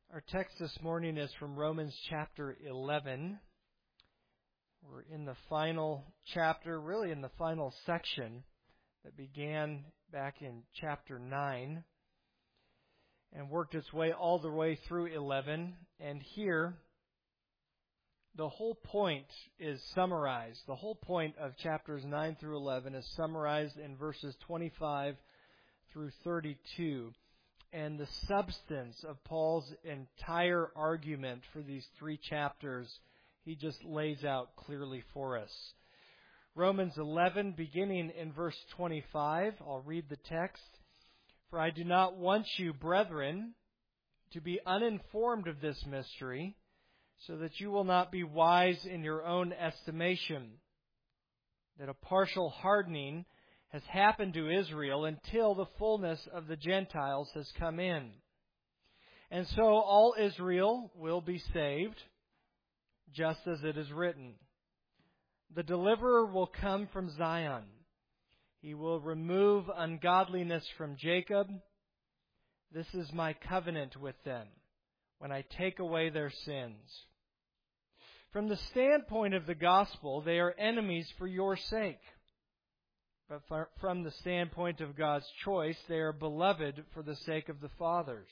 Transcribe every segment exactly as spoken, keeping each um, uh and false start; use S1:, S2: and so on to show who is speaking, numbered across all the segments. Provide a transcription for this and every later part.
S1: Our text this morning is from Romans chapter eleven. We're in the final chapter, really in the final section that began back in chapter nine and worked its way all the way through eleven. And here, the whole point is summarized. The whole point of chapters nine through eleven is summarized in verses twenty-five through thirty-two. And the substance of Paul's entire argument for these three chapters, he just lays out clearly for us. Romans eleven, beginning in verse twenty-five, I'll read the text. For I do not want you, brethren, to be uninformed of this mystery, so that you will not be wise in your own estimation, that a partial hardening has happened to Israel until the fullness of the Gentiles has come in. And so all Israel will be saved, just as it is written. The deliverer will come from Zion. He will remove ungodliness from Jacob. This is my covenant with them, when I take away their sins. From the standpoint of the gospel, they are enemies for your sake. But from the standpoint of God's choice, they are beloved for the sake of the fathers.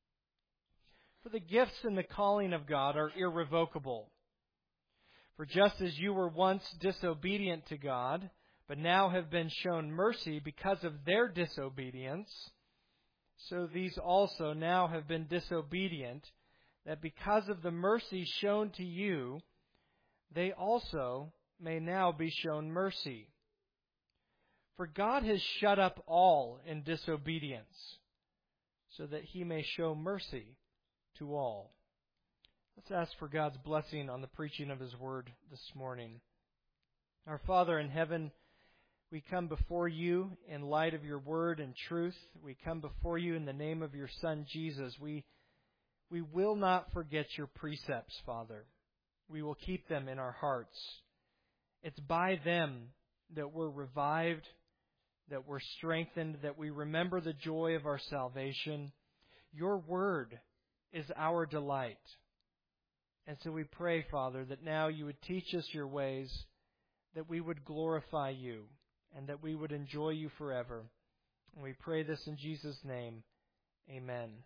S1: For the gifts and the calling of God are irrevocable. For just as you were once disobedient to God, but now have been shown mercy because of their disobedience, so these also now have been disobedient, that because of the mercy shown to you, they also may now be shown mercy. For God has shut up all in disobedience, so that He may show mercy to all. Let's ask for God's blessing on the preaching of His Word this morning. Our Father in heaven, we come before You in light of Your Word and truth. We come before You in the name of Your Son, Jesus. We, we will not forget Your precepts, Father. We will keep them in our hearts. It's by them that we're revived, that we're strengthened, that we remember the joy of our salvation. Your Word is our delight. And so we pray, Father, that now You would teach us Your ways, that we would glorify You, and that we would enjoy You forever. And we pray this in Jesus' name. Amen.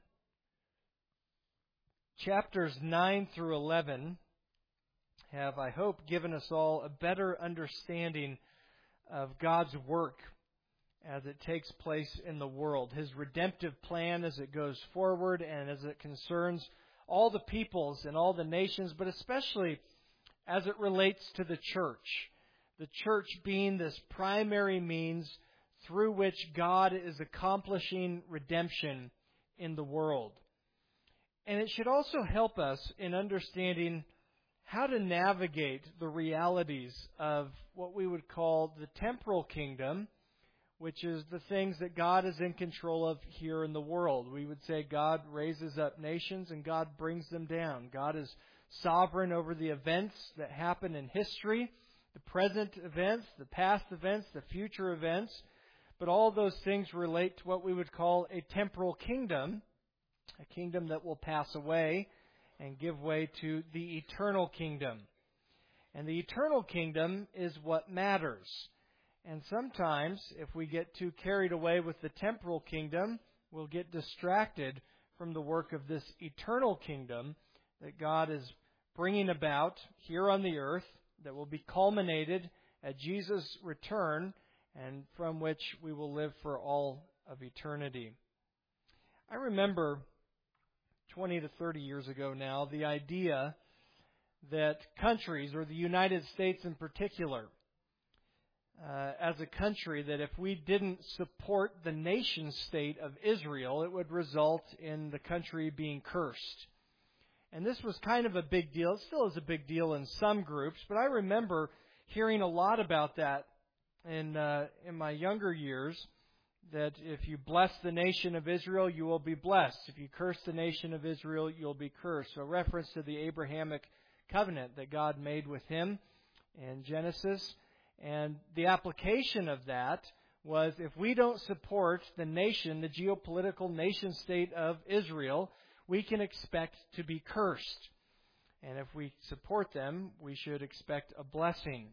S1: Chapters nine through eleven have, I hope, given us all a better understanding of God's work as it takes place in the world. His redemptive plan as it goes forward and as it concerns all the peoples and all the nations, but especially as it relates to the church. The church being this primary means through which God is accomplishing redemption in the world. And it should also help us in understanding how to navigate the realities of what we would call the temporal kingdom, which is the things that God is in control of here in the world. We would say God raises up nations and God brings them down. God is sovereign over the events that happen in history, the present events, the past events, the future events. But all those things relate to what we would call a temporal kingdom, a kingdom that will pass away and give way to the eternal kingdom. And the eternal kingdom is what matters. And sometimes, if we get too carried away with the temporal kingdom, we'll get distracted from the work of this eternal kingdom that God is bringing about here on the earth, that will be culminated at Jesus' return, and from which we will live for all of eternity. I remember twenty to thirty years ago now, the idea that countries, or the United States in particular, Uh, as a country, that if we didn't support the nation state of Israel, it would result in the country being cursed. And this was kind of a big deal. It still is a big deal in some groups, but I remember hearing a lot about that in uh, in my younger years, that if you bless the nation of Israel, you will be blessed. If you curse the nation of Israel, you'll be cursed. So a reference to the Abrahamic covenant that God made with him in Genesis. And the application of that was, if we don't support the nation, the geopolitical nation state of Israel, we can expect to be cursed. And if we support them, we should expect a blessing.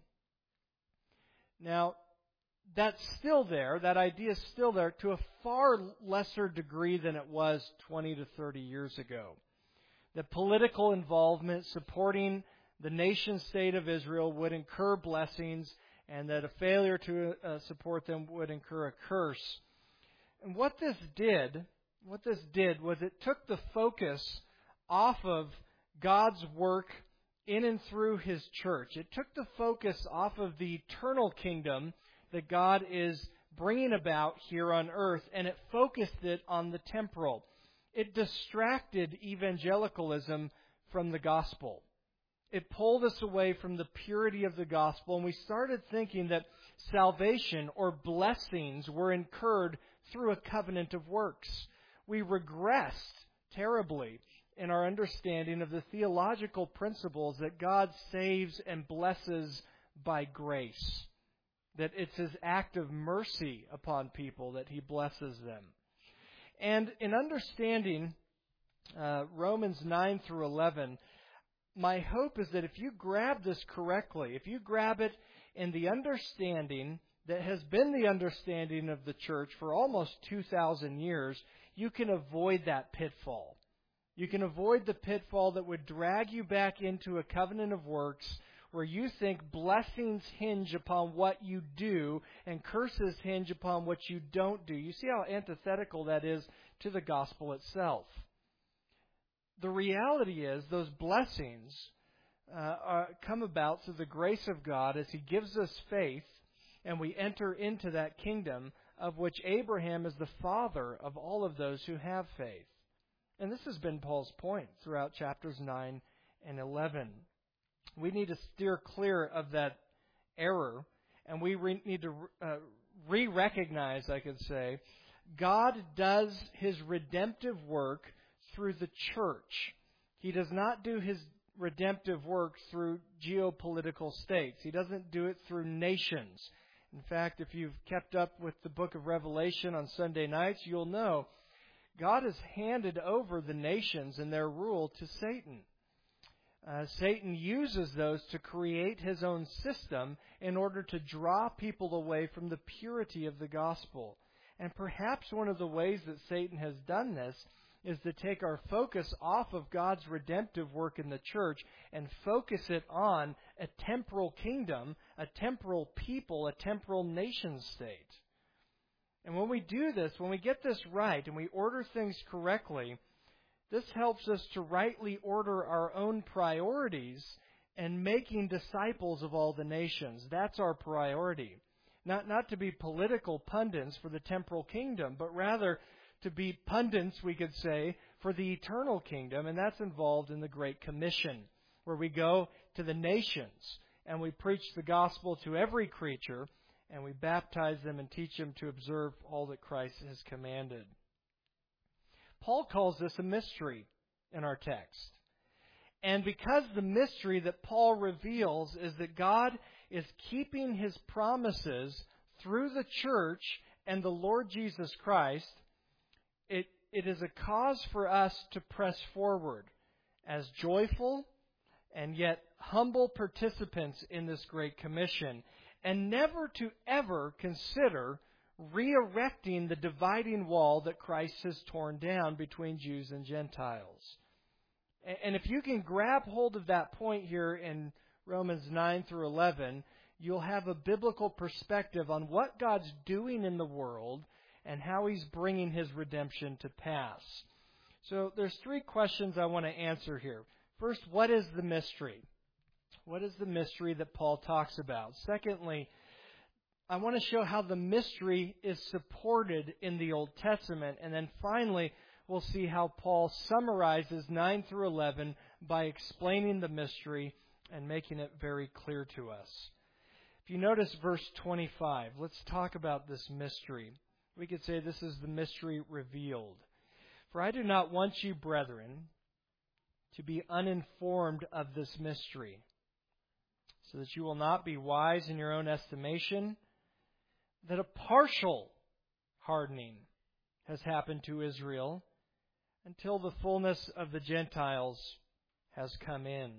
S1: Now, that's still there. That idea is still there to a far lesser degree than it was twenty to thirty years ago. The political involvement supporting the nation state of Israel would incur blessings, and that a failure to uh, support them would incur a curse. And what this did, what this did was it took the focus off of God's work in and through His church. It took the focus off of the eternal kingdom that God is bringing about here on earth, and it focused it on the temporal. It distracted evangelicalism from the gospel. It pulled us away from the purity of the gospel, and we started thinking that salvation or blessings were incurred through a covenant of works. We regressed terribly in our understanding of the theological principles that God saves and blesses by grace. That it's His act of mercy upon people that He blesses them. And in understanding uh, Romans nine through eleven, my hope is that if you grab this correctly, if you grab it in the understanding that has been the understanding of the church for almost two thousand years, you can avoid that pitfall. You can avoid the pitfall that would drag you back into a covenant of works where you think blessings hinge upon what you do and curses hinge upon what you don't do. You see how antithetical that is to the gospel itself. The reality is those blessings uh, are, come about through the grace of God as He gives us faith, and we enter into that kingdom of which Abraham is the father of all of those who have faith. And this has been Paul's point throughout chapters nine and eleven. We need to steer clear of that error, and we re- need to uh, re-recognize, I could say, God does His redemptive work through the church. He does not do His redemptive work through geopolitical states. He doesn't do it through nations. In fact, if you've kept up with the book of Revelation on Sunday nights, you'll know God has handed over the nations and their rule to Satan. Uh, Satan uses those to create his own system in order to draw people away from the purity of the gospel. And perhaps one of the ways that Satan has done this is to take our focus off of God's redemptive work in the church and focus it on a temporal kingdom, a temporal people, a temporal nation state. And when we do this, when we get this right and we order things correctly, this helps us to rightly order our own priorities and making disciples of all the nations. That's our priority. Not, not to be political pundits for the temporal kingdom, but rather to be pundits, we could say, for the eternal kingdom. And that's involved in the Great Commission, where we go to the nations and we preach the gospel to every creature, and we baptize them and teach them to observe all that Christ has commanded. Paul calls this a mystery in our text. And because the mystery that Paul reveals is that God is keeping His promises through the church and the Lord Jesus Christ, it, it is a cause for us to press forward as joyful and yet humble participants in this Great Commission, and never to ever consider re-erecting the dividing wall that Christ has torn down between Jews and Gentiles. And if you can grab hold of that point here in Romans nine through eleven, you'll have a biblical perspective on what God's doing in the world and how He's bringing His redemption to pass. So there's three questions I want to answer here. First, what is the mystery? What is the mystery that Paul talks about? Secondly, I want to show how the mystery is supported in the Old Testament. And then finally, we'll see how Paul summarizes nine through eleven by explaining the mystery and making it very clear to us. If you notice verse twenty-five, let's talk about this mystery. We could say this is the mystery revealed. For I do not want you, brethren, to be uninformed of this mystery, so that you will not be wise in your own estimation, that a partial hardening has happened to Israel, until the fullness of the Gentiles has come in.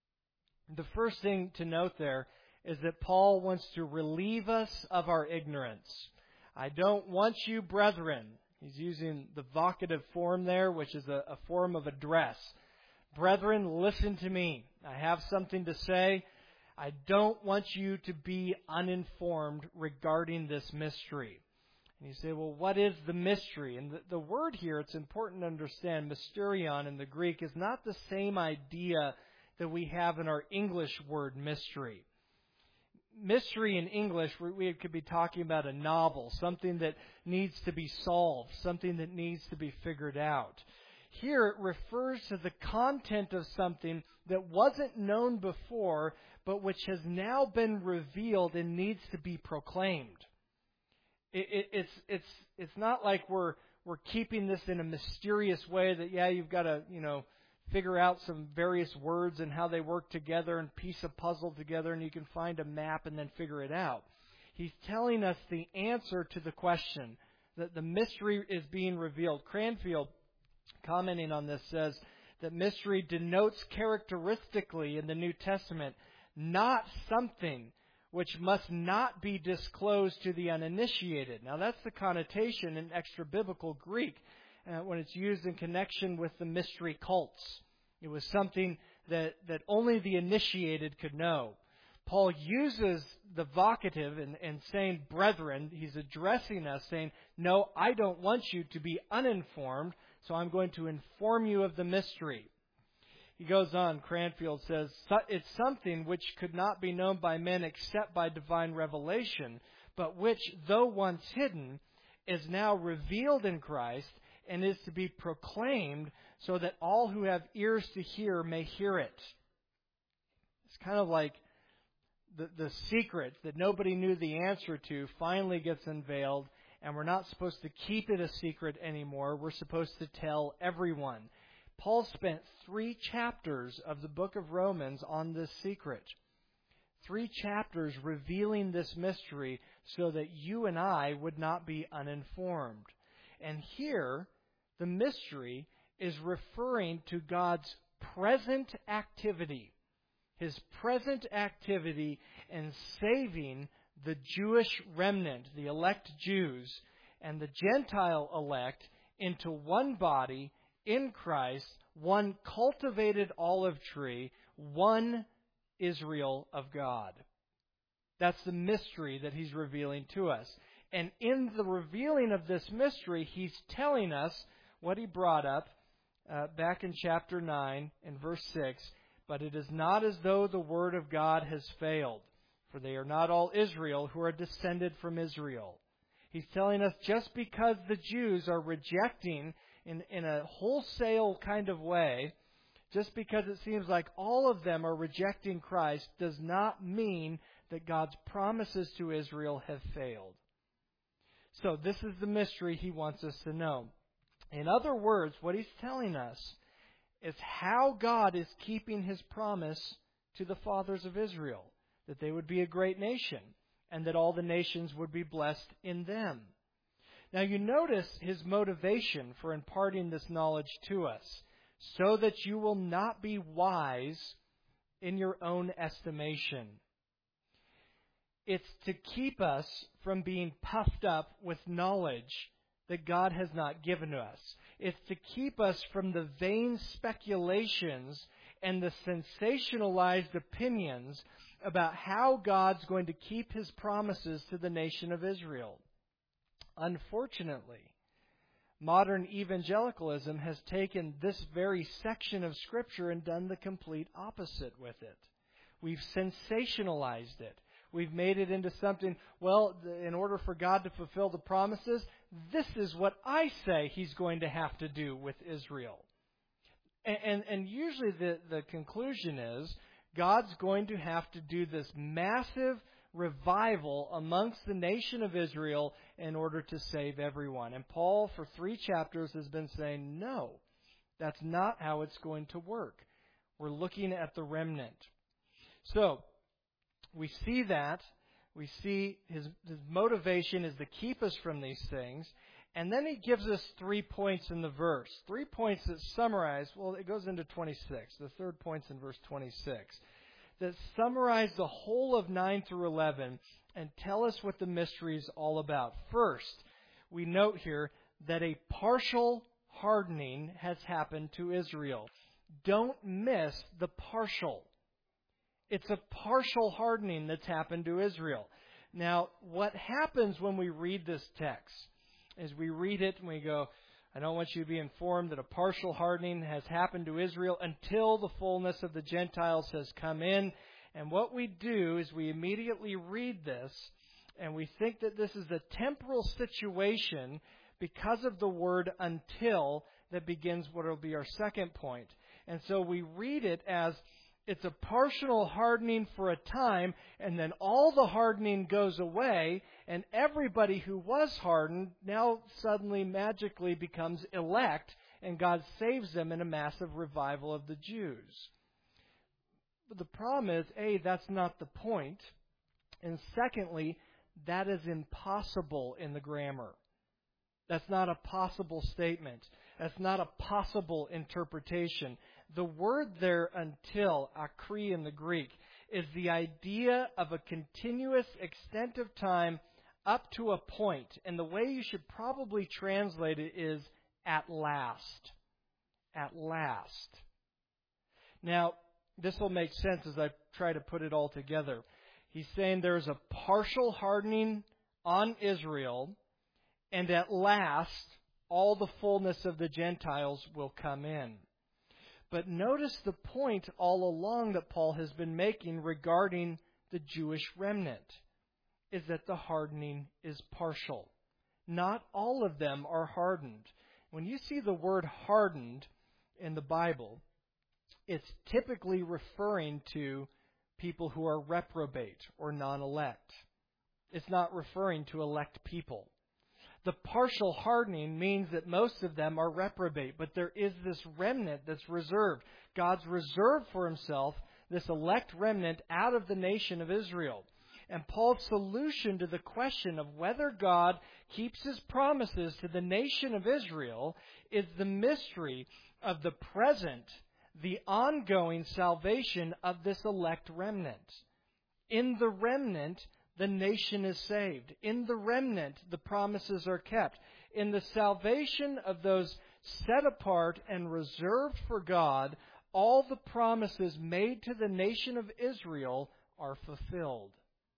S1: The first thing to note there is that Paul wants to relieve us of our ignorance. I don't want you, brethren. He's using the vocative form there, which is a, a form of address. Brethren, listen to me. I have something to say. I don't want you to be uninformed regarding this mystery. And you say, well, what is the mystery? And the, the word here, it's important to understand, mysterion in the Greek is not the same idea that we have in our English word mystery. Mystery in English, we could be talking about a novel, something that needs to be solved, something that needs to be figured out. Here it refers to the content of something that wasn't known before, but which has now been revealed and needs to be proclaimed. It, it, it's it's it's not like we're we're keeping this in a mysterious way that yeah you've got to you know figure out some various words and how they work together and piece a puzzle together and you can find a map and then figure it out. He's telling us the answer to the question, that the mystery is being revealed. Cranfield, commenting on this, says that mystery denotes characteristically in the New Testament not something which must not be disclosed to the uninitiated. Now that's the connotation in extra-biblical Greek uh, when it's used in connection with the mystery cults. It was something that, that only the initiated could know. Paul uses the vocative in, in saying, brethren, he's addressing us, saying, no, I don't want you to be uninformed, so I'm going to inform you of the mystery. He goes on, Cranfield says, it's something which could not be known by men except by divine revelation, but which, though once hidden, is now revealed in Christ and is to be proclaimed so that all who have ears to hear may hear it. It's kind of like the, the secret that nobody knew the answer to finally gets unveiled, and we're not supposed to keep it a secret anymore. We're supposed to tell everyone. Paul spent three chapters of the book of Romans on this secret. Three chapters revealing this mystery so that you and I would not be uninformed. And here, the mystery is referring to God's present activity. His present activity in saving the Jewish remnant, the elect Jews, and the Gentile elect into one body in Christ, one cultivated olive tree, one Israel of God. That's the mystery that he's revealing to us. And in the revealing of this mystery, he's telling us what he brought up uh, back in chapter nine in verse six. But it is not as though the word of God has failed, for they are not all Israel who are descended from Israel. He's telling us just because the Jews are rejecting in, in a wholesale kind of way, just because it seems like all of them are rejecting Christ, does not mean that God's promises to Israel have failed. So this is the mystery he wants us to know. In other words, what he's telling us is how God is keeping his promise to the fathers of Israel, that they would be a great nation and that all the nations would be blessed in them. Now you notice his motivation for imparting this knowledge to us, so that you will not be wise in your own estimation. It's to keep us from being puffed up with knowledge that God has not given to us. It's to keep us from the vain speculations and the sensationalized opinions about how God's going to keep his promises to the nation of Israel. Unfortunately, modern evangelicalism has taken this very section of Scripture and done the complete opposite with it. We've sensationalized it. We've made it into something, well, in order for God to fulfill the promises, this is what I say he's going to have to do with Israel. And, and, and usually the, the conclusion is God's going to have to do this massive revival amongst the nation of Israel in order to save everyone. And Paul, for three chapters, has been saying, no, that's not how it's going to work. We're looking at the remnant. So, we see that. We see his, his motivation is to keep us from these things. And then he gives us three points in the verse. Three points that summarize, well, it goes into twenty-six. The third point's in verse twenty-six. That summarize the whole of nine through eleven and tell us what the mystery is all about. First, we note here that a partial hardening has happened to Israel. Don't miss the partial. It's a partial hardening that's happened to Israel. Now, what happens when we read this text is we read it and we go, I don't want you to be informed that a partial hardening has happened to Israel until the fullness of the Gentiles has come in. And what we do is we immediately read this and we think that this is a temporal situation because of the word until that begins what will be our second point. And so we read it as it's a partial hardening for a time, and then all the hardening goes away, and everybody who was hardened now suddenly magically becomes elect, and God saves them in a massive revival of the Jews. But the problem is, A, that's not the point, and secondly, that is impossible in the grammar. That's not a possible statement. That's not a possible interpretation. The word there, until, akri in the Greek, is the idea of a continuous extent of time up to a point. And the way you should probably translate it is at last. At last. Now, this will make sense as I try to put it all together. He's saying there's a partial hardening on Israel, and at last, all the fullness of the Gentiles will come in. But notice the point all along that Paul has been making regarding the Jewish remnant, is that the hardening is partial. Not all of them are hardened. When you see the word hardened in the Bible, it's typically referring to people who are reprobate or non-elect. It's not referring to elect people. The partial hardening means that most of them are reprobate, but there is this remnant that's reserved. God's reserved for himself this elect remnant out of the nation of Israel. And Paul's solution to the question of whether God keeps his promises to the nation of Israel is the mystery of the present, the ongoing salvation of this elect remnant. In the remnant, the nation is saved. In the remnant, the promises are kept. In the salvation of those set apart and reserved for God, all the promises made to the nation of Israel are fulfilled.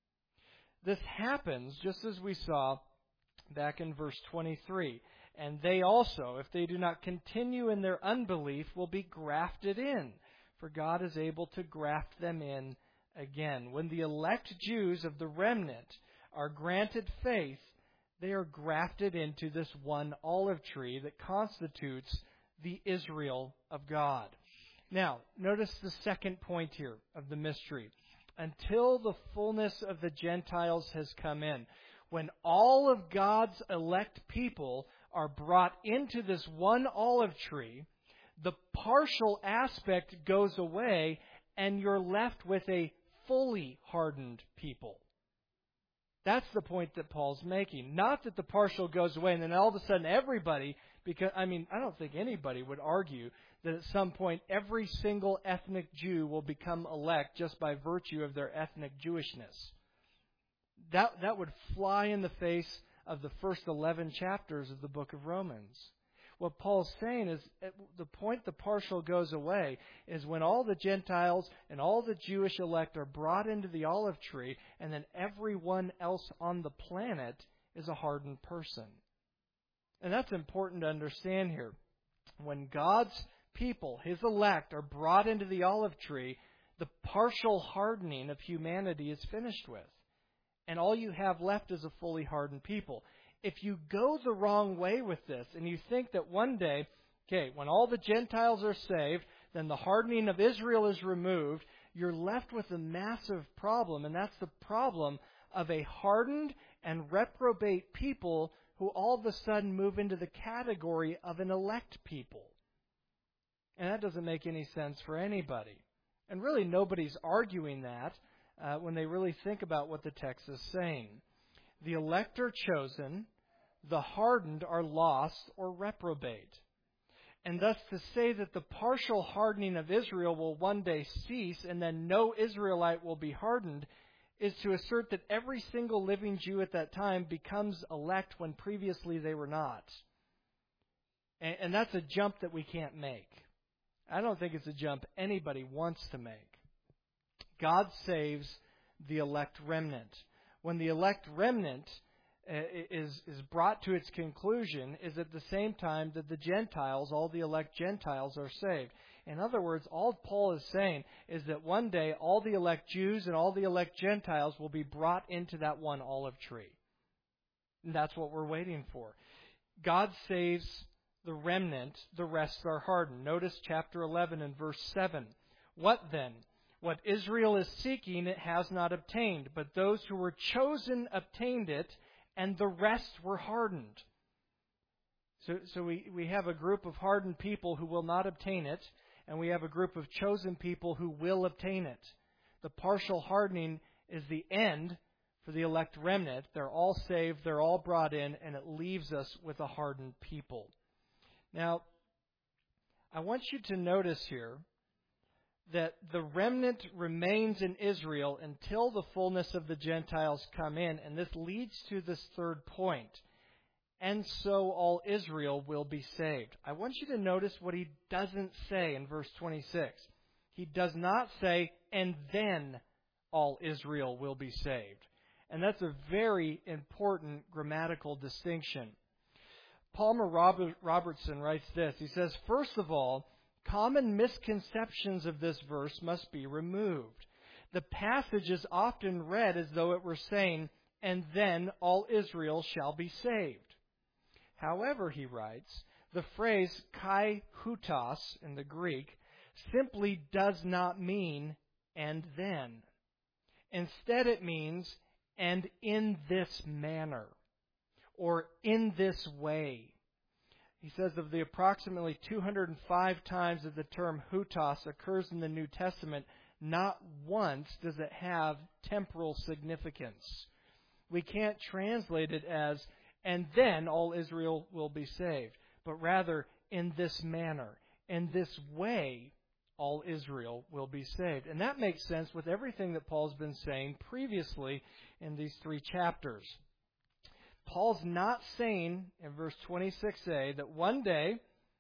S1: This happens just as we saw back in verse twenty-three. And they also, if they do not continue in their unbelief, will be grafted in, for God is able to graft them in again. When the elect Jews of the remnant are granted faith, they are grafted into this one olive tree that constitutes the Israel of God. Now, notice the second point here of the mystery. Until the fullness of the Gentiles has come in. When all of God's elect people are brought into this one olive tree, the partial aspect goes away and you're left with a fully hardened people. That's the point that Paul's making. Not that the partial goes away and then all of a sudden everybody, because, I mean, I don't think anybody would argue that at some point every single ethnic Jew will become elect just by virtue of their ethnic Jewishness. That, that would fly in the face of the first eleven chapters of the book of Romans. What Paul's saying is, the point the partial goes away is when all the Gentiles and all the Jewish elect are brought into the olive tree, and then everyone else on the planet is a hardened person. And that's important to understand here. When God's people, his elect, are brought into the olive tree, the partial hardening of humanity is finished with. And all you have left is a fully hardened people. If you go the wrong way with this and you think that one day, okay, when all the Gentiles are saved, then the hardening of Israel is removed, you're left with a massive problem, and that's the problem of a hardened and reprobate people who all of a sudden move into the category of an elect people. And that doesn't make any sense for anybody. And really nobody's arguing that uh, when they really think about what the text is saying. The elect are chosen the hardened are lost or reprobate. And thus to say that the partial hardening of Israel will one day cease and then no Israelite will be hardened is to assert that every single living Jew at that time becomes elect when previously they were not. And, and that's a jump that we can't make. I don't think it's a jump anybody wants to make. God saves the elect remnant. When the elect remnant is is brought to its conclusion is at the same time that the Gentiles, all the elect Gentiles, are saved. In other words, all Paul is saying is that one day all the elect Jews and all the elect Gentiles will be brought into that one olive tree. And that's what we're waiting for. God saves the remnant, the rest are hardened. Notice chapter eleven and verse seven. What then? What Israel is seeking it has not obtained, but those who were chosen obtained it, and the rest were hardened. So, so we, we have a group of hardened people who will not obtain it, and we have a group of chosen people who will obtain it. The partial hardening is the end for the elect remnant. They're all saved, they're all brought in, and it leaves us with a hardened people. Now, I want you to notice here that the remnant remains in Israel until the fullness of the Gentiles come in, and this leads to this third point. And so all Israel will be saved. I want you to notice what he doesn't say in verse twenty-six. He does not say, and then all Israel will be saved. And that's a very important grammatical distinction. Palmer Robertson writes this. He says, first of all, common misconceptions of this verse must be removed. The passage is often read as though it were saying, and then all Israel shall be saved. However, he writes, the phrase kai hutos in the Greek simply does not mean and then. Instead, it means and in this manner or in this way. He says of the approximately two hundred five times that the term hutos occurs in the New Testament, not once does it have temporal significance. We can't translate it as, and then all Israel will be saved, but rather, in this manner, in this way, all Israel will be saved. And that makes sense with everything that Paul's been saying previously in these three chapters. Paul's not saying in verse twenty-six a that one day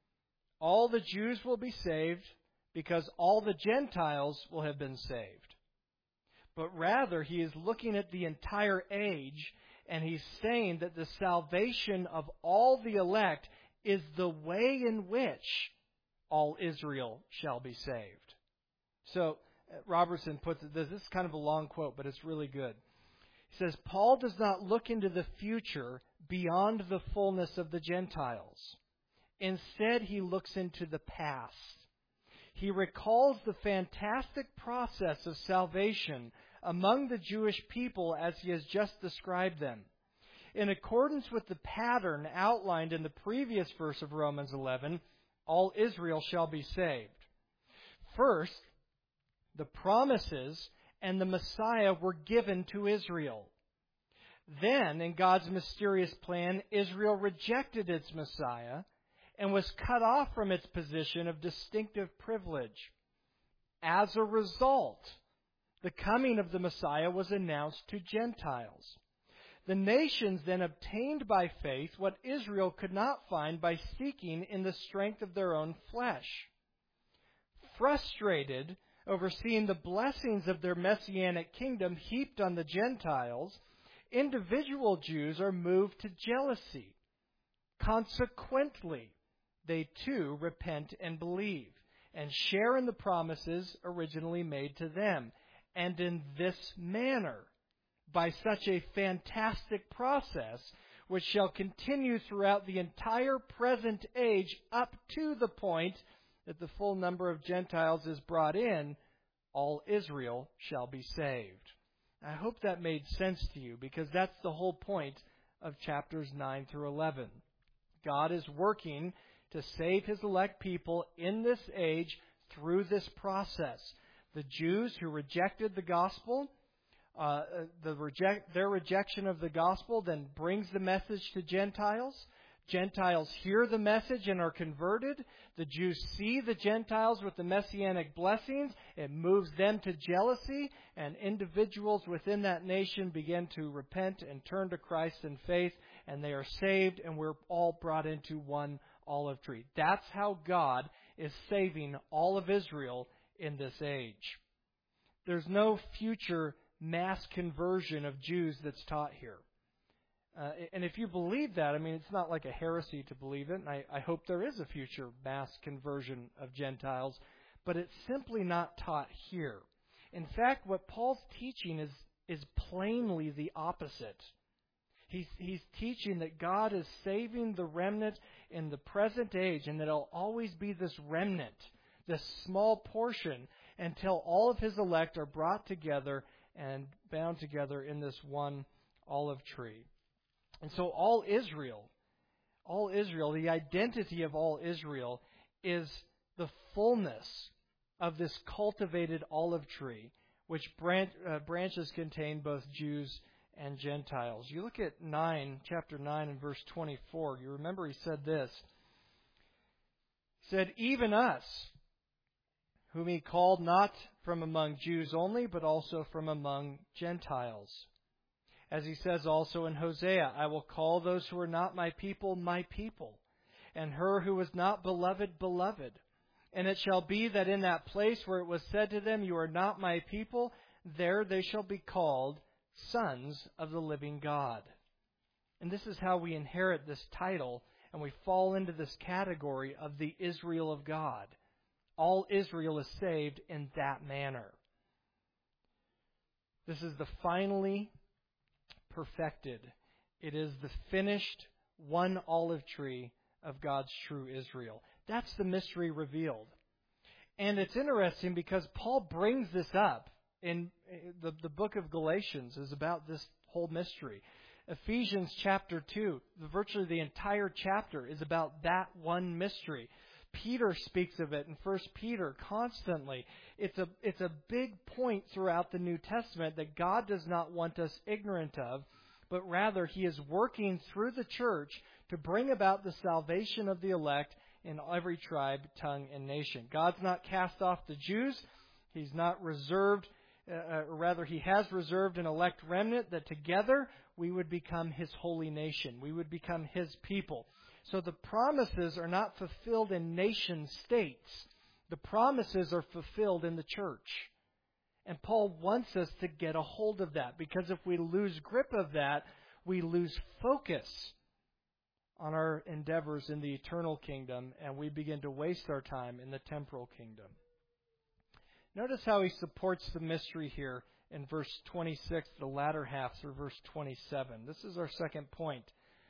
S1: all the Jews will be saved because all the Gentiles will have been saved. But rather, he is looking at the entire age, and he's saying that the salvation of all the elect is the way in which all Israel shall be saved. So, Robertson puts it, this is kind of a long quote, but it's really good. He says, Paul does not look into the future beyond the fullness of the Gentiles. Instead, he looks into the past. He recalls the fantastic process of salvation among the Jewish people as he has just described them. In accordance with the pattern outlined in the previous verse of Romans eleven, all Israel shall be saved. First, the promises and the Messiah were given to Israel. Then, in God's mysterious plan, Israel rejected its Messiah and was cut off from its position of distinctive privilege. As a result, the coming of the Messiah was announced to Gentiles. The nations then obtained by faith what Israel could not find by seeking in the strength of their own flesh. Frustrated over seeing the blessings of their messianic kingdom heaped on the Gentiles, individual Jews are moved to jealousy. Consequently, they too repent and believe and share in the promises originally made to them. And in this manner, by such a fantastic process, which shall continue throughout the entire present age up to the point that the full number of Gentiles is brought in, all Israel shall be saved. I hope that made sense to you, because that's the whole point of chapters nine through eleven. God is working to save His elect people in this age through this process. The Jews who rejected the gospel Uh, the reject, their rejection of the gospel then brings the message to Gentiles. Gentiles hear the message and are converted. The Jews see the Gentiles with the messianic blessings. It moves them to jealousy, and individuals within that nation begin to repent and turn to Christ in faith, and they are saved, and we're all brought into one olive tree. That's how God is saving all of Israel in this age. There's no future mass conversion of Jews that's taught here. Uh, and if you believe that, I mean, it's not like a heresy to believe it, and I, I hope there is a future mass conversion of Gentiles, but it's simply not taught here. In fact, what Paul's teaching is, is plainly the opposite. He's, he's teaching that God is saving the remnant in the present age, and that it'll always be this remnant, this small portion, until all of His elect are brought together and bound together in this one olive tree. And so all Israel, all Israel, the identity of all Israel is the fullness of this cultivated olive tree, which branch, uh, branches contain both Jews and Gentiles. You look at nine, chapter nine and verse twenty-four. You remember he said this. He said, "Even us, whom He called not from among Jews only, but also from among Gentiles." As He says also in Hosea, "I will call those who are not my people, my people, and her who was not beloved, beloved. And it shall be that in that place where it was said to them, 'You are not my people,' there they shall be called sons of the living God." And this is how we inherit this title, and we fall into this category of the Israel of God. All Israel is saved in that manner. This is the finally perfected. It is the finished one olive tree of God's true Israel. That's the mystery revealed. And it's interesting because Paul brings this up in the, the book of Galatians is about this whole mystery. Ephesians chapter two, virtually the entire chapter is about that one mystery. Peter speaks of it in First Peter constantly. It's a, it's a big point throughout the New Testament that God does not want us ignorant of, but rather He is working through the church to bring about the salvation of the elect in every tribe, tongue, and nation. God's not cast off the Jews. He's not reserved, uh, or rather He has reserved an elect remnant that together we would become His holy nation. We would become His people. So the promises are not fulfilled in nation states. The promises are fulfilled in the church. And Paul wants us to get a hold of that, because if we lose grip of that, we lose focus on our endeavors in the eternal kingdom, and we begin to waste our time in the temporal kingdom. Notice how he supports the mystery here in verse twenty-six, the latter half, through verse twenty-seven. This is our second point.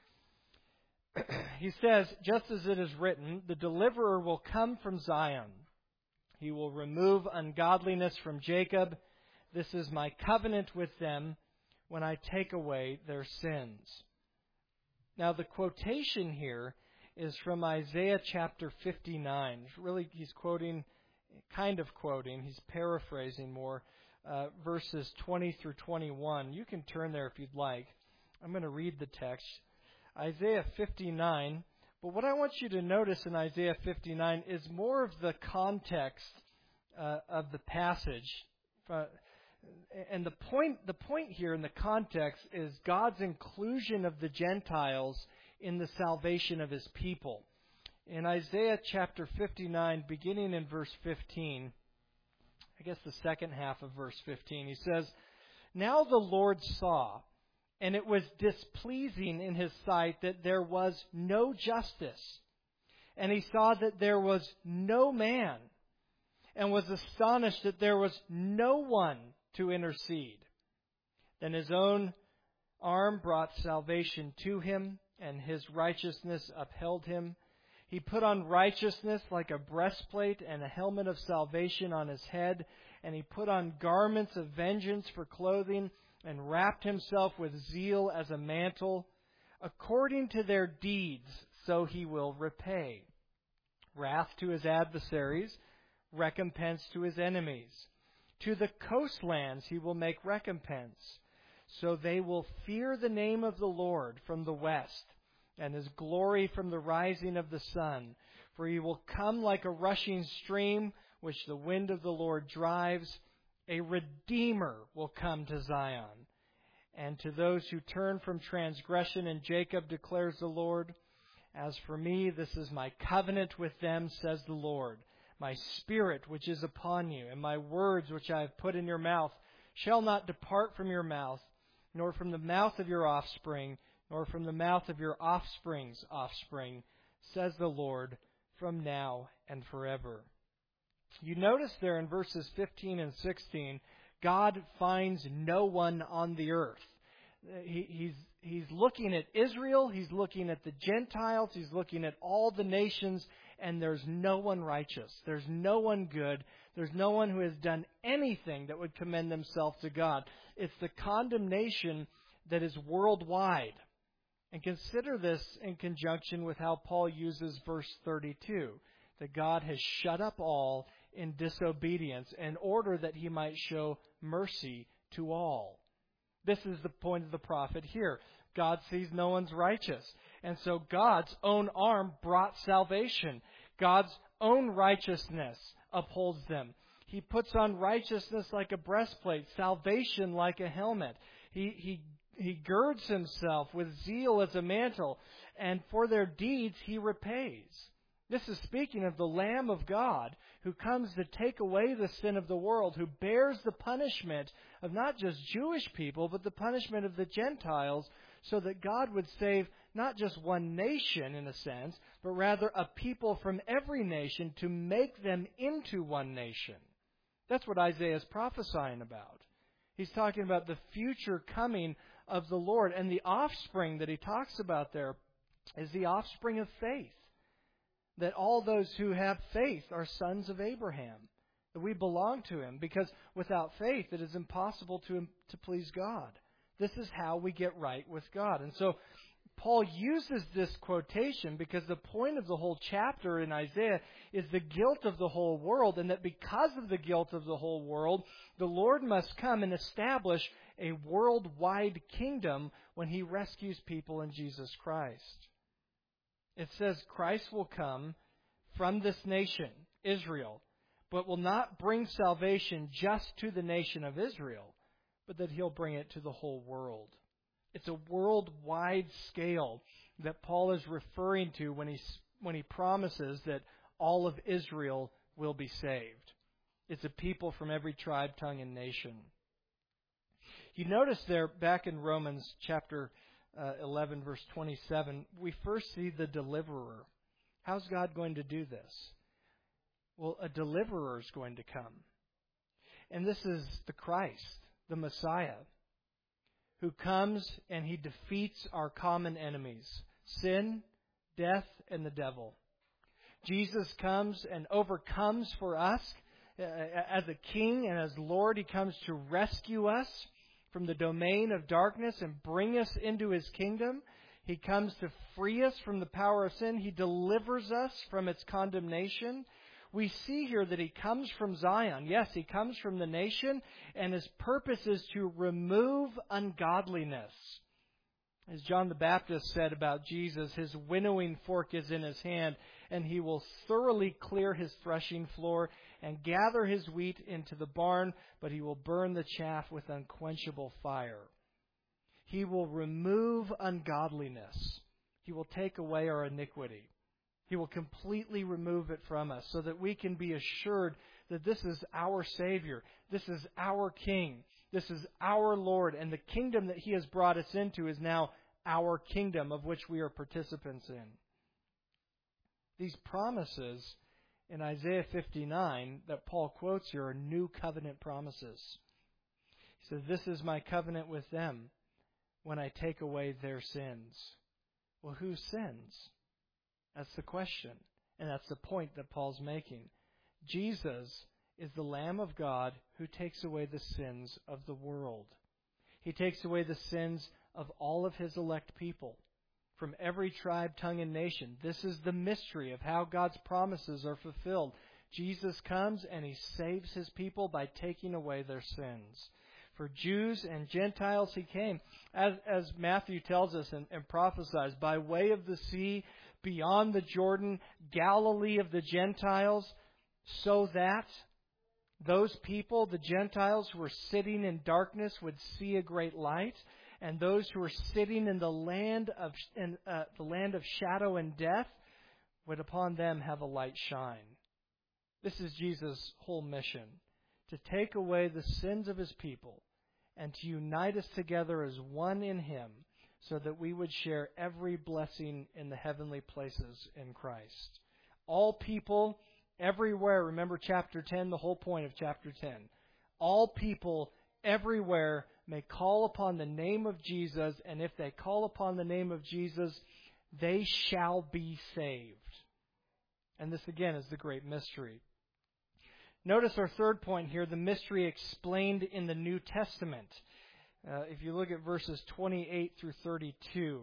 S1: He says, "Just as it is written, the deliverer will come from Zion. He will remove ungodliness from Jacob. This is my covenant with them when I take away their sins." Now, the quotation here is from Isaiah chapter fifty-nine. Really, he's quoting, kind of quoting, he's paraphrasing more, uh, verses twenty through twenty-one. You can turn there if you'd like. I'm going to read the text. Isaiah fifty-nine. But what I want you to notice in Isaiah fifty-nine is more of the context uh, of the passage. Uh, and the point, the point here in the context is God's inclusion of the Gentiles in the salvation of His people. In Isaiah chapter fifty-nine, beginning in verse fifteen, I guess the second half of verse fifteen, he says, "Now the Lord saw, and it was displeasing in His sight that there was no justice. And He saw that there was no man, and was astonished that there was no one to intercede. Then His own arm brought salvation to Him, and His righteousness upheld Him. He put on righteousness like a breastplate and a helmet of salvation on His head, and He put on garments of vengeance for clothing, and wrapped Himself with zeal as a mantle. According to their deeds, so He will repay. Wrath to His adversaries, recompense to His enemies. To the coastlands he will make recompense. So they will fear the name of the Lord from the west, and his glory from the rising of the sun. For he will come like a rushing stream, which the wind of the Lord drives. A Redeemer will come to Zion. And to those who turn from transgression in Jacob, declares the Lord, as for me, this is my covenant with them, says the Lord. My spirit which is upon you, and my words which I have put in your mouth, shall not depart from your mouth, nor from the mouth of your offspring, nor from the mouth of your offspring's offspring, says the Lord, from now and forever. You notice there in verses fifteen and sixteen, God finds no one on the earth. He, he's He's looking at Israel, he's looking at the Gentiles, he's looking at all the nations, and there's no one righteous. There's no one good. There's no one who has done anything that would commend themselves to God. It's the condemnation that is worldwide. And consider this in conjunction with how Paul uses verse thirty-two, that God has shut up all in disobedience in order that he might show mercy to all. This is the point of the prophet here. God sees no one's righteous. And so God's own arm brought salvation. God's own righteousness upholds them. He puts on righteousness like a breastplate, salvation like a helmet. He, he, he girds himself with zeal as a mantle, and for their deeds he repays. This is speaking of the Lamb of God who comes to take away the sin of the world, who bears the punishment of not just Jewish people, but the punishment of the Gentiles, so that God would save not just one nation in a sense, but rather a people from every nation to make them into one nation. That's what Isaiah is prophesying about. He's talking about the future coming of the Lord, and the offspring that he talks about there is the offspring of faith. That all those who have faith are sons of Abraham, that we belong to him, because without faith it is impossible to, to please God. This is how we get right with God. And so Paul uses this quotation because the point of the whole chapter in Isaiah is the guilt of the whole world, and that because of the guilt of the whole world, the Lord must come and establish a worldwide kingdom when he rescues people in Jesus Christ. It says Christ will come from this nation, Israel, but will not bring salvation just to the nation of Israel, but that he'll bring it to the whole world. It's a worldwide scale that Paul is referring to when he, when he promises that all of Israel will be saved. It's a people from every tribe, tongue, and nation. You notice there, back in Romans chapter uh, eleven, verse twenty-seven, we first see the deliverer. How's God going to do this? Well, a deliverer is going to come. And this is the Christ, the Messiah, who comes and he defeats our common enemies, sin, death, and the devil. Jesus comes and overcomes for us as a king and as Lord. He comes to rescue us from the domain of darkness and bring us into his kingdom. He comes to free us from the power of sin. He delivers us from its condemnation. We see here that he comes from Zion. Yes, he comes from the nation, and his purpose is to remove ungodliness. As John the Baptist said about Jesus, his winnowing fork is in his hand, and he will thoroughly clear his threshing floor and gather his wheat into the barn, but he will burn the chaff with unquenchable fire. He will remove ungodliness. He will take away our iniquity. He will completely remove it from us so that we can be assured that this is our Savior. This is our King. This is our Lord. And the kingdom that he has brought us into is now our kingdom of which we are participants in. These promises in Isaiah fifty-nine that Paul quotes here are new covenant promises. He says, "This is my covenant with them when I take away their sins." Well, who sins? That's the question. And that's the point that Paul's making. Jesus is the Lamb of God who takes away the sins of the world. He takes away the sins of all of his elect people from every tribe, tongue, and nation. This is the mystery of how God's promises are fulfilled. Jesus comes and He saves His people by taking away their sins. For Jews and Gentiles He came, as, as Matthew tells us and, and prophesies, by way of the sea, beyond the Jordan, Galilee of the Gentiles, so that those people, the Gentiles who were sitting in darkness, would see a great light, and those who were sitting in the land of in, uh, the land of shadow and death would upon them have a light shine. This is Jesus' whole mission, to take away the sins of His people and to unite us together as one in Him, so that we would share every blessing in the heavenly places in Christ. All people, everywhere, remember chapter ten, the whole point of chapter ten. All people, everywhere, may call upon the name of Jesus, and if they call upon the name of Jesus, they shall be saved. And this again is the great mystery. Notice our third point here, the mystery explained in the New Testament. Uh, if you look at verses twenty-eight through thirty-two,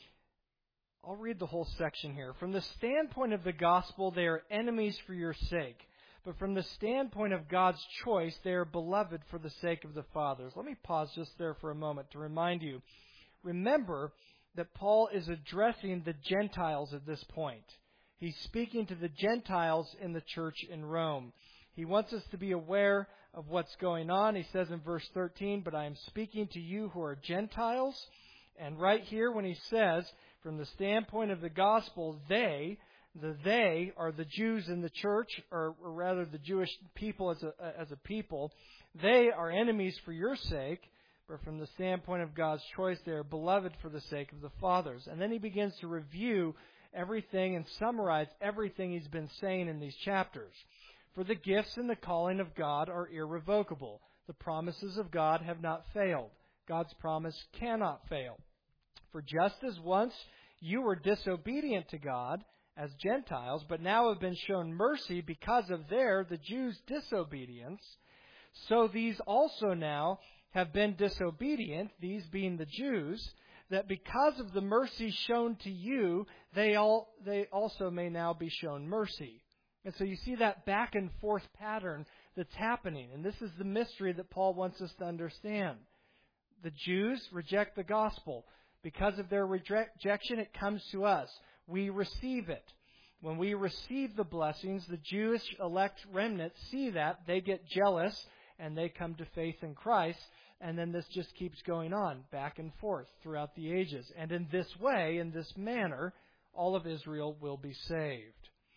S1: I'll read the whole section here. From the standpoint of the gospel, they are enemies for your sake. But from the standpoint of God's choice, they are beloved for the sake of the fathers. Let me pause just there for a moment to remind you. Remember that Paul is addressing the Gentiles at this point. He's speaking to the Gentiles in the church in Rome. He wants us to be aware of what's going on. He says in verse thirteen, "But I am speaking to you who are Gentiles." And right here when he says, from the standpoint of the gospel, they, the they are the Jews in the church, or, or rather the Jewish people as a, as a people. They are enemies for your sake, but from the standpoint of God's choice, they are beloved for the sake of the fathers. And then he begins to review everything and summarize everything he's been saying in these chapters. For the gifts and the calling of God are irrevocable. The promises of God have not failed. God's promise cannot fail. For just as once you were disobedient to God as Gentiles, but now have been shown mercy because of their, the Jews' disobedience, so these also now have been disobedient, these being the Jews, that because of the mercy shown to you, they all they also may now be shown mercy. And so you see that back and forth pattern that's happening. And this is the mystery that Paul wants us to understand. The Jews reject the gospel. Because of their rejection, it comes to us. We receive it. When we receive the blessings, the Jewish elect remnant see that. They get jealous and they come to faith in Christ. And then this just keeps going on back and forth throughout the ages. And in this way, in this manner, all of Israel will be saved.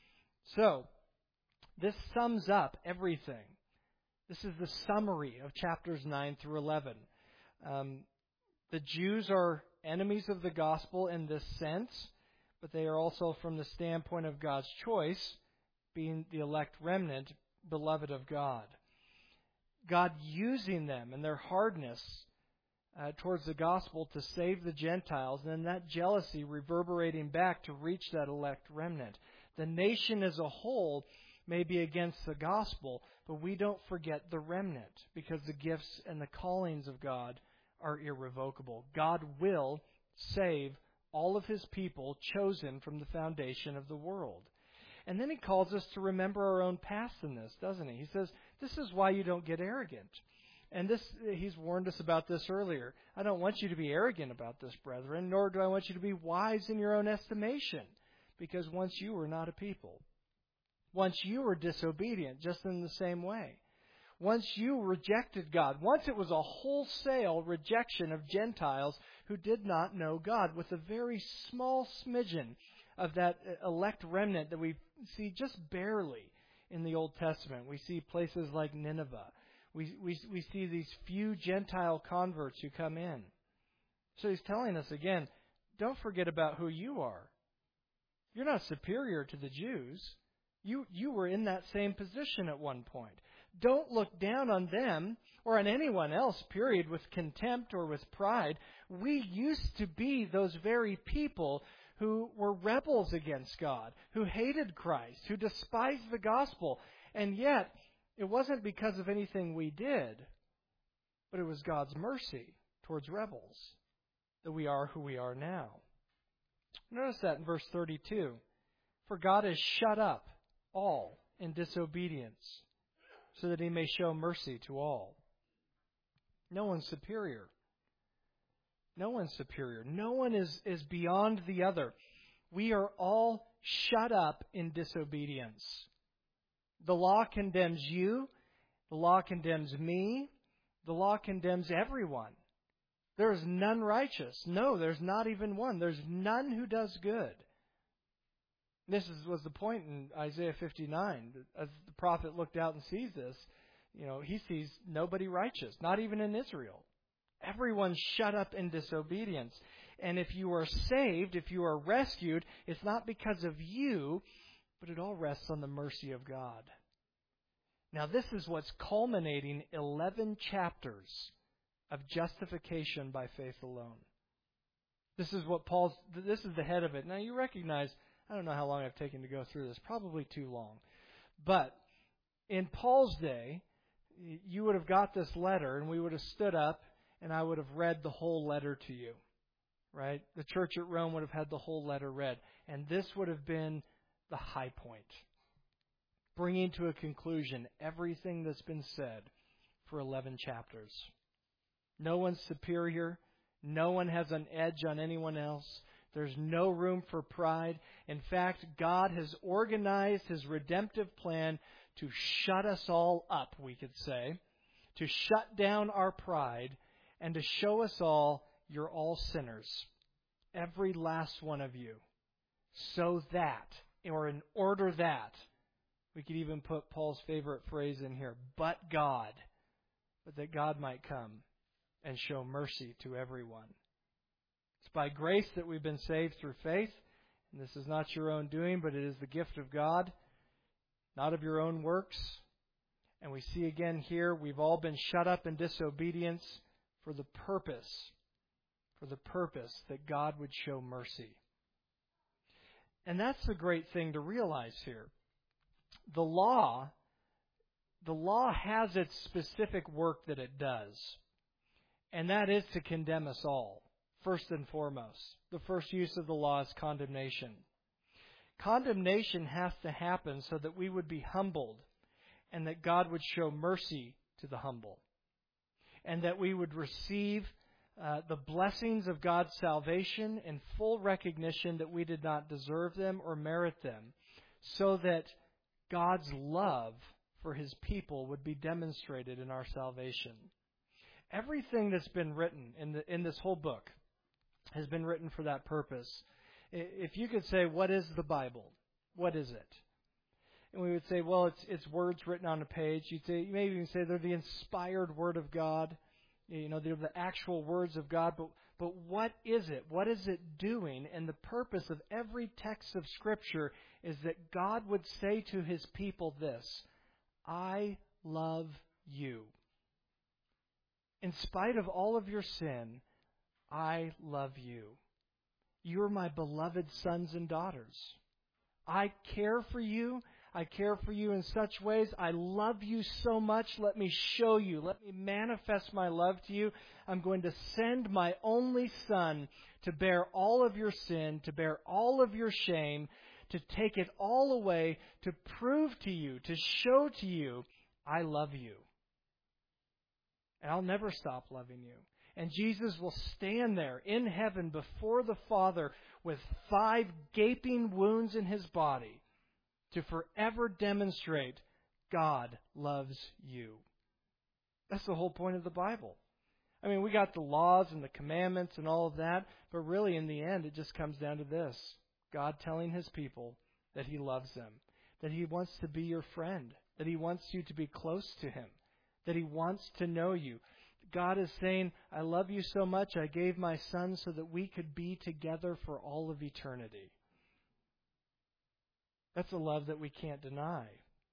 S1: So, this sums up everything. This is the summary of chapters nine through eleven. Um, the Jews are enemies of the gospel in this sense, but they are also, from the standpoint of God's choice, being the elect remnant, beloved of God. God using them and their hardness uh, towards the gospel to save the Gentiles, and then that jealousy reverberating back to reach that elect remnant. The nation as a whole may be against the gospel, but we don't forget the remnant, because the gifts and the callings of God are irrevocable. God will save all of His people chosen from the foundation of the world. And then He calls us to remember our own past in this, doesn't He? He says, this is why you don't get arrogant. And this, He's warned us about this earlier. I don't want you to be arrogant about this, brethren, nor do I want you to be wise in your own estimation, because once you were not a people. Once you were disobedient, just in the same way. Once you rejected God. Once it was a wholesale rejection of Gentiles who did not know God, with a very small smidgen of that elect remnant that we see just barely in the Old Testament. We see places like Nineveh. We, we, we see these few Gentile converts who come in. So He's telling us again, don't forget about who you are. You're not superior to the Jews. You, you were in that same position at one point. Don't look down on them or on anyone else, period, with contempt or with pride. We used to be those very people who were rebels against God, who hated Christ, who despised the gospel. And yet, it wasn't because of anything we did, but it was God's mercy towards rebels that we are who we are now. Notice that in verse thirty-two. For God has shut up all in disobedience, so that he may show mercy to all. No one's superior. No one's superior. No one is, is beyond the other. We are all shut up in disobedience. The law condemns you. The law condemns me. The law condemns everyone. There is none righteous. No, there's not even one. There's none who does good. This is, was the point in Isaiah fifty-nine. As the prophet looked out and sees this, you know, he sees nobody righteous, not even in Israel. Everyone's shut up in disobedience. And if you are saved, if you are rescued, it's not because of you, but it all rests on the mercy of God. Now, this is what's culminating eleven chapters of justification by faith alone. This is what Paul's, this is the head of it. Now, you recognize, I don't know how long I've taken to go through this, probably too long. But in Paul's day, you would have got this letter, and we would have stood up, and I would have read the whole letter to you, right? The church at Rome would have had the whole letter read, and this would have been the high point, bringing to a conclusion everything that's been said for eleven chapters. No one's superior. No one has an edge on anyone else. There's no room for pride. In fact, God has organized His redemptive plan to shut us all up, we could say, to shut down our pride, and to show us all you're all sinners, every last one of you, so that, or in order that, we could even put Paul's favorite phrase in here, but God, but that God might come and show mercy to everyone. It's by grace that we've been saved through faith, and this is not your own doing, but it is the gift of God, not of your own works. And we see again here, we've all been shut up in disobedience for the purpose, for the purpose that God would show mercy. And that's a great thing to realize here. The law, the law has its specific work that it does, and that is to condemn us all, first and foremost. The first use of the law is condemnation. Condemnation has to happen so that we would be humbled, and that God would show mercy to the humble, and that we would receive uh, the blessings of God's salvation in full recognition that we did not deserve them or merit them, so that God's love for His people would be demonstrated in our salvation. Everything that's been written in the, in this whole book has been written for that purpose. If you could say, what is the Bible? What is it? And we would say, well, it's it's words written on a page. You'd say, you may even say they're the inspired Word of God. You know, they're the actual words of God. But but what is it? What is it doing? And the purpose of every text of Scripture is that God would say to His people this: I love you. In spite of all of your sin, I love you. You're my beloved sons and daughters. I care for you. I care for you in such ways. I love you so much. Let me show you. Let me manifest my love to you. I'm going to send my only Son to bear all of your sin, to bear all of your shame, to take it all away, to prove to you, to show to you, I love you. And I'll never stop loving you. And Jesus will stand there in heaven before the Father with five gaping wounds in His body to forever demonstrate God loves you. That's the whole point of the Bible. I mean, we got the laws and the commandments and all of that, but really in the end it just comes down to this: God telling His people that He loves them, that He wants to be your friend, that He wants you to be close to Him, that He wants to know you. God is saying, I love you so much, I gave my Son so that we could be together for all of eternity. That's a love that we can't deny.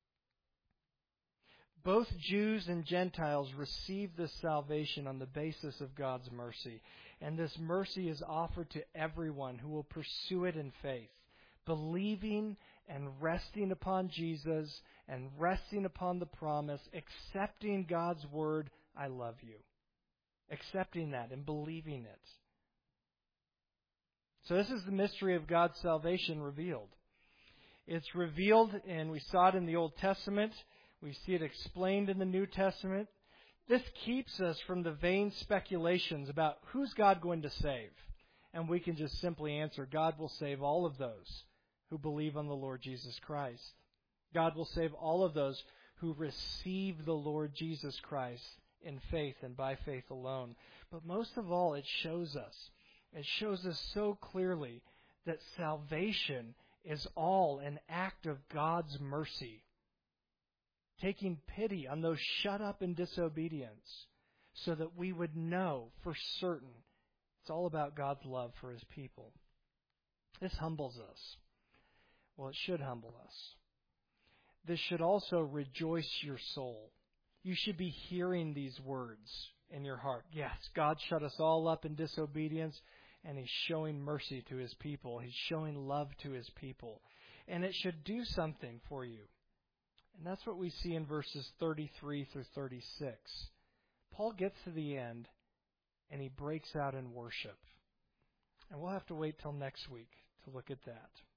S1: Both Jews and Gentiles receive this salvation on the basis of God's mercy. And this mercy is offered to everyone who will pursue it in faith, believing and resting upon Jesus and resting upon the promise, accepting God's word, I love you. Accepting that and believing it. So this is the mystery of God's salvation revealed. It's revealed, and we saw it in the Old Testament. We see it explained in the New Testament. This keeps us from the vain speculations about who's God going to save. And we can just simply answer, God will save all of those who believe on the Lord Jesus Christ. God will save all of those who receive the Lord Jesus Christ in faith and by faith alone. But most of all, it shows us, it shows us so clearly that salvation is all an act of God's mercy, taking pity on those shut up in disobedience, so that we would know for certain it's all about God's love for His people. This humbles us. Well, it should humble us. This should also rejoice your soul. You should be hearing these words in your heart. Yes, God shut us all up in disobedience, and He's showing mercy to His people. He's showing love to His people. And it should do something for you. And that's what we see in verses thirty-three through thirty-six. Paul gets to the end, and he breaks out in worship. And we'll have to wait till next week to look at that.